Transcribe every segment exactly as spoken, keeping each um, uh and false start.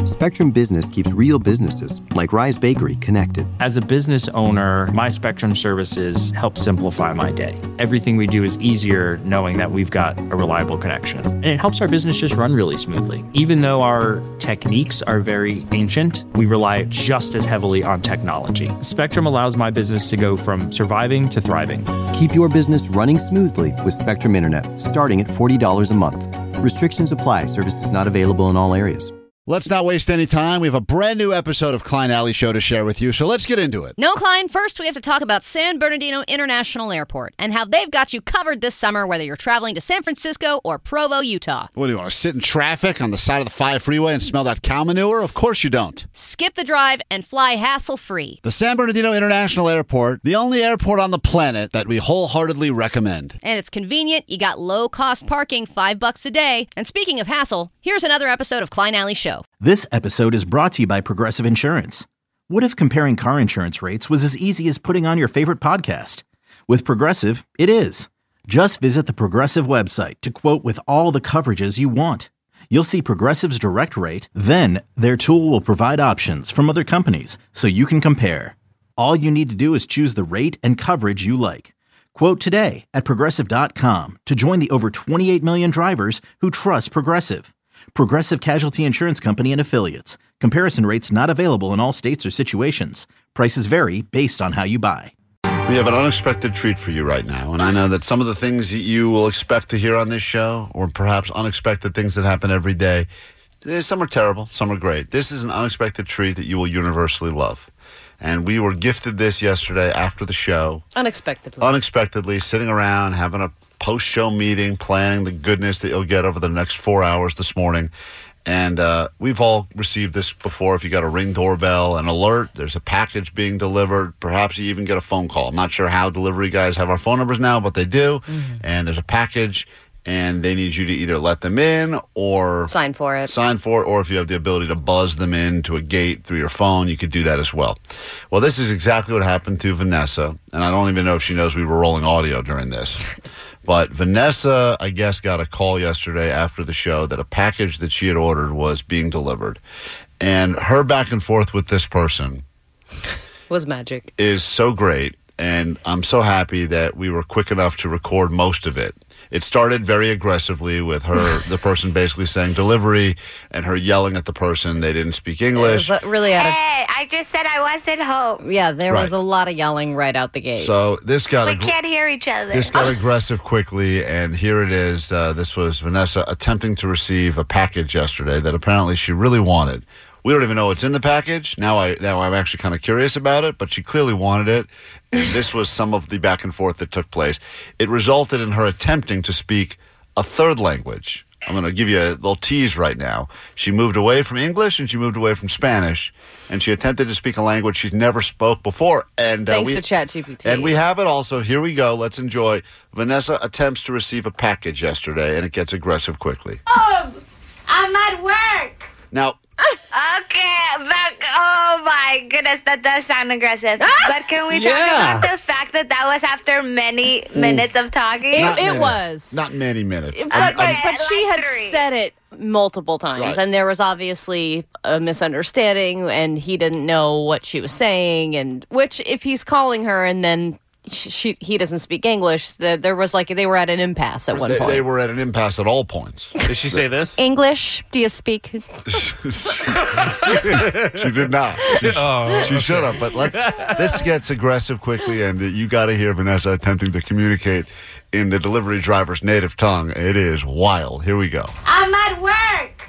Spectrum Business keeps real businesses, like Rise Bakery, connected. As a business owner, my Spectrum services help simplify my day. Everything we do is easier knowing that we've got a reliable connection. And it helps our business just run really smoothly. Even though our techniques are very ancient, we rely just as heavily on technology. Spectrum allows my business to go from surviving to thriving. Keep your business running smoothly with Spectrum Internet, starting at forty dollars a month. Restrictions apply. Services not available in all areas. Let's not waste any time. We have a brand new episode of Klein Alley Show to share with you, so let's get into it. No, Klein. First, we have to talk about San Bernardino International Airport and how they've got you covered this summer, whether you're traveling to San Francisco or Provo, Utah. What, do you want to sit in traffic on the side of the five freeway and smell that cow manure? Of course you don't. Skip the drive and fly hassle-free. The San Bernardino International Airport, the only airport on the planet that we wholeheartedly recommend. And it's convenient. You got low-cost parking, five bucks a day. And speaking of hassle, here's another episode of Klein Alley Show. This episode is brought to you by Progressive Insurance. What if comparing car insurance rates was as easy as putting on your favorite podcast? With Progressive, it is. Just visit the Progressive website to quote with all the coverages you want. You'll see Progressive's direct rate, then their tool will provide options from other companies so you can compare. All you need to do is choose the rate and coverage you like. Quote today at Progressive dot com to join the over twenty-eight million drivers who trust Progressive. Progressive Casualty Insurance Company and Affiliates. Comparison rates not available in all states or situations. Prices vary based on how you buy. We have an unexpected treat for you right now, and I know that some of the things that you will expect to hear on this show, or perhaps unexpected things that happen every day, some are terrible, some are great. This is an unexpected treat that you will universally love. And we were gifted this yesterday after the show. Unexpectedly. Unexpectedly, sitting around, having a post-show meeting, planning the goodness that you'll get over the next four hours this morning. And uh, we've all received this before. If you got a Ring doorbell, an alert, there's a package being delivered. Perhaps you even get a phone call. I'm not sure how delivery guys have our phone numbers now, but they do. Mm-hmm. And there's a package, and they need you to either let them in or sign for it. Sign for it, or if you have the ability to buzz them in to a gate through your phone, you could do that as well. Well, this is exactly what happened to Vanessa, and I don't even know if she knows we were rolling audio during this. But Vanessa, I guess, got a call yesterday after the show that a package that she had ordered was being delivered. And her back and forth with this person was magic. Is so great, and I'm so happy that we were quick enough to record most of it. It started very aggressively with her, the person basically saying delivery, and her yelling at the person. They didn't speak English. It was really out of... Hey, I just said I wasn't home. Yeah, there Right. was a lot of yelling right out the gate. So this got We ag- can't hear each other. this got aggressive quickly, and here it is. Uh, this was Vanessa attempting to receive a package yesterday that apparently she really wanted. We don't even know what's in the package. Now I now I'm actually kind of curious about it, but she clearly wanted it. And this was some of the back and forth that took place. It resulted in her attempting to speak a third language. I'm going to give you a little tease right now. She moved away from English and she moved away from Spanish, and she attempted to speak a language she's never spoke before. And uh, Thanks we, to ChatGPT. And we have it also. Here we go. Let's enjoy. Vanessa attempts to receive a package yesterday, and it gets aggressive quickly. Oh, I'm at work. Now... Okay, but oh my goodness, that does sound aggressive. But can we Yeah. talk about the fact that that was after many minutes of talking? Not It, it many. was. Not many minutes. But, I'm- but, I'm- but she Like had three. said it multiple times, Right. and there was obviously a misunderstanding, and he didn't know what she was saying, and which, if he's calling her and then she, she he doesn't speak English, the, there was like, they were at an impasse at one they, point. they were at an impasse at all points. Did she say this? English? Do you speak? She did not. She, Oh, she should have. But let's. This gets aggressive quickly, and you got to hear Vanessa attempting to communicate in the delivery driver's native tongue. It is wild. Here we go. I'm at work.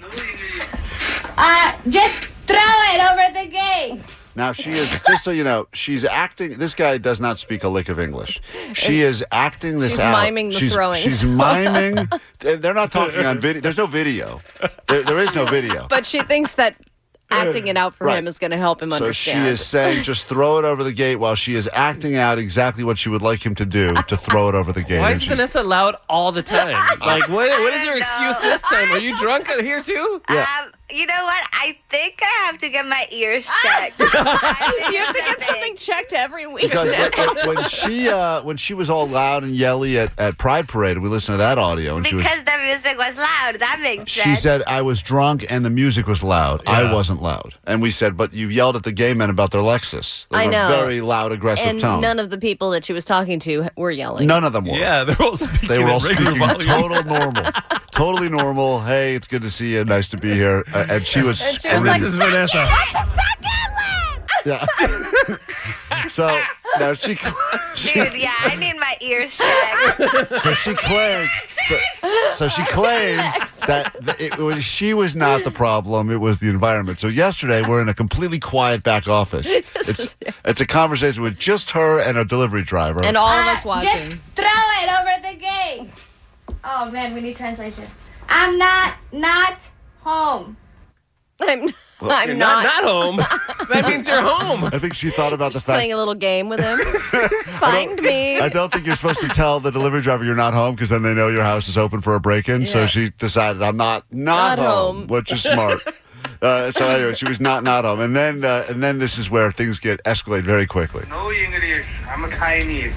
Uh, just throw it over the gate. Now, she is, just so you know, she's acting, this guy does not speak a lick of English. She is acting this She's out. miming the she's, throwings. She's miming. They're not talking on video. There's no video. There, there is no video. But she thinks that acting it out for Right. him is going to help him So understand. she is saying, just throw it over the gate, while she is acting out exactly what she would like him to do to throw it over the gate. Why And is she- Vanessa loud all the time? Like, what? What is her don't excuse know. this time? Are you drunk here too? Yeah. Um, you know what? I think I have to get my ears checked. You have to get something checked every week. Because when, when she uh, when she was all loud and yelly at, at Pride Parade, we listened to that audio. And she was, Because the music was loud. That makes sense. she said, I was drunk and the music was loud. Yeah. I wasn't loud. And we said, but you yelled at the gay men about their Lexus. They I were know. a very loud, aggressive And tone. none of the people that she was talking to were yelling. None of them were. Yeah, they're all speaking. They were all at regular speaking volume. total normal. Totally normal. Hey, it's good to see you. Nice to be here. Uh, and she was And she was screaming. like, This is Vanessa. Yeah. So now she, she Dude, yeah, I need my ears checked. so she claims so, so she claims that th- it was, she was not the problem, it was the environment. So yesterday we're in a completely quiet back office. It's it's a conversation with just her and a delivery driver. And all of us watching. Just throw it over the gate. Oh man, we need translation. I'm not not home. I'm, I'm You're not. not, not home. That means you're home. I think she thought about the Just fact playing a little game with him. Find me. I don't think you're supposed to tell the delivery driver you're not home because then they know your house is open for a break-in. So Yeah. she decided I'm not not, Not home, home. which is smart. Uh, so anyway, she was not not home, and then uh, and then this is where things get escalate very quickly. No English. I'm a Chinese.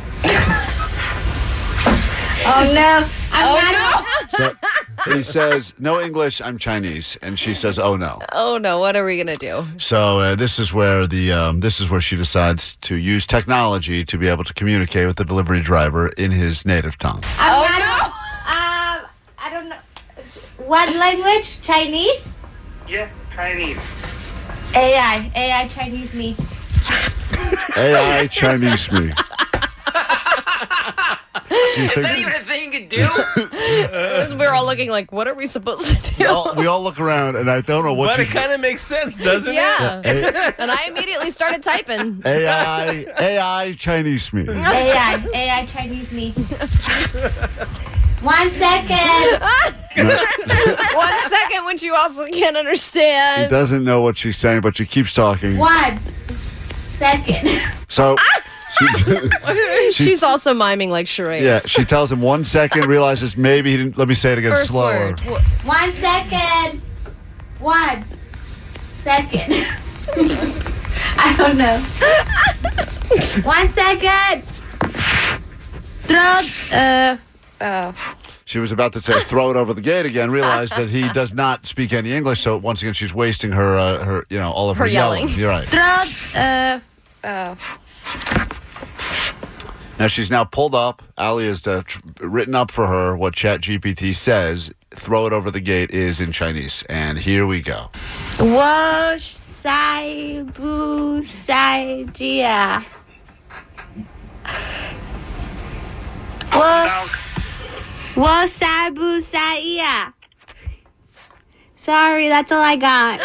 Oh no. I'm Oh, not no. home. So he says, "No English, I'm Chinese," and she says, "Oh no." Oh no! What are we gonna do? So uh, this is where the um, this is where she decides to use technology to be able to communicate with the delivery driver in his native tongue. I'm Oh, not no. home. Um, I don't know. What language? Chinese? Yeah, Chinese. A I. A I Chinese me. A I Chinese me. She Is that thinks- even a thing you could do? We're all looking like, what are we supposed to do? we, all, we all look around, and I don't know what But she. it kind of makes sense, doesn't yeah. A- And I immediately started typing. A I A I Chinese me. A I. A I Chinese me. One second. One second, which you also can't He understand. doesn't know what she's saying, but she keeps talking. One second. So she, she- She's also miming like charades. yeah, she tells him one second, realizes maybe he didn't. Let me say it again First slower. word. One second. One second. I don't know. One second. Throw. Uh. Oh. She was about to say throw it over the gate again, realized that he does not speak any English, so once again she's wasting her uh, her you know all of her, Her yelling. You're right. Throw. Uh. Oh. Now she's now pulled up. Ali has uh, tr- written up for her what ChatGPT says. Throw it over the gate is in Chinese, and here we go. Wo sai bu sai jia. Wo wo sai bu sai ya. Sorry, that's all I got.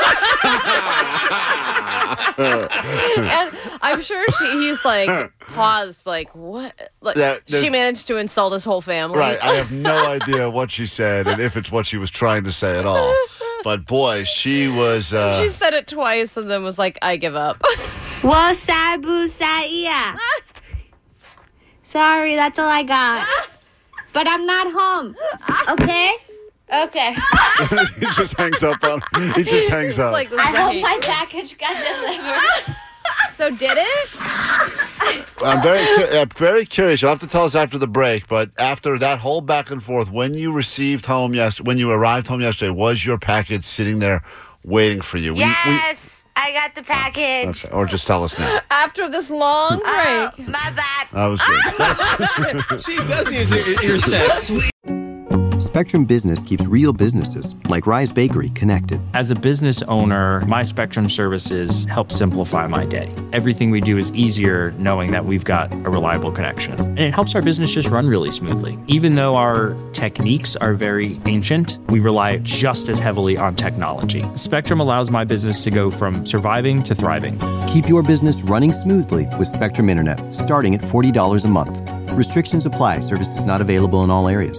And I'm sure she, he's like, paused, like, what? Like, Yeah, there's- she managed to insult his whole family. Right, I have no idea what she said and if it's what she was trying to say at all. But boy, she was. Uh, She said it twice and then was like, I give up. Wo sai bu sai ya. Sorry, that's all I got. But I'm not home. Okay? Okay. he just hangs up on. He just hangs It's up. like, I hope my package got delivered. so did it? I'm very, cu- uh, very curious. You'll have to tell us after the break. But after that whole back and forth, when you received home yes, when you arrived home yesterday, was your package sitting there waiting for you? We- we- Yes, I got the package. okay, or just tell us now. After this long break. Oh, my bad. That was good. She does need your ears checked. Spectrum Business keeps real businesses, like Rise Bakery, connected. As a business owner, my Spectrum services help simplify my day. Everything we do is easier knowing that we've got a reliable connection. And it helps our business just run really smoothly. Even though our techniques are very ancient, we rely just as heavily on technology. Spectrum allows my business to go from surviving to thriving. Keep your business running smoothly with Spectrum Internet, starting at forty dollars a month. Restrictions apply. Services not available in all areas.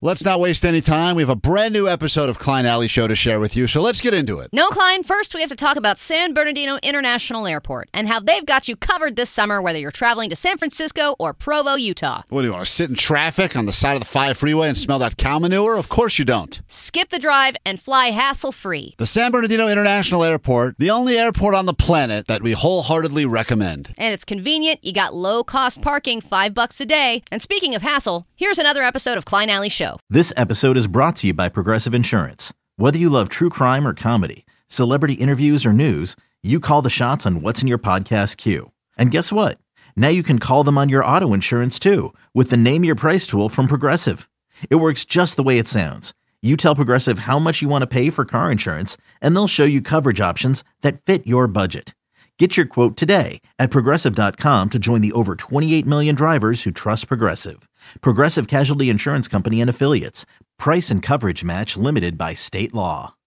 Let's not waste any time. We have a brand new episode of Klein Alley Show to share with you, so let's get into it. No, Klein, first we have to talk about San Bernardino International Airport and how they've got you covered this summer, whether you're traveling to San Francisco or Provo, Utah. What do you want to sit in traffic on the side of the five freeway and smell that cow manure? Of course you don't. Skip the drive and fly hassle-free. The San Bernardino International Airport, the only airport on the planet that we wholeheartedly recommend. And it's convenient. You got low-cost parking, five bucks a day. And speaking of hassle, here's another episode of Klein Alley Show. This episode is brought to you by Progressive Insurance. Whether you love true crime or comedy, celebrity interviews or news, you call the shots on what's in your podcast queue. And guess what? Now you can call them on your auto insurance too with the Name Your Price tool from Progressive. It works just the way it sounds. You tell Progressive how much you want to pay for car insurance, and they'll show you coverage options that fit your budget. Get your quote today at Progressive dot com to join the over twenty-eight million drivers who trust Progressive. Progressive Casualty Insurance Company and Affiliates. Price and coverage match limited by state law.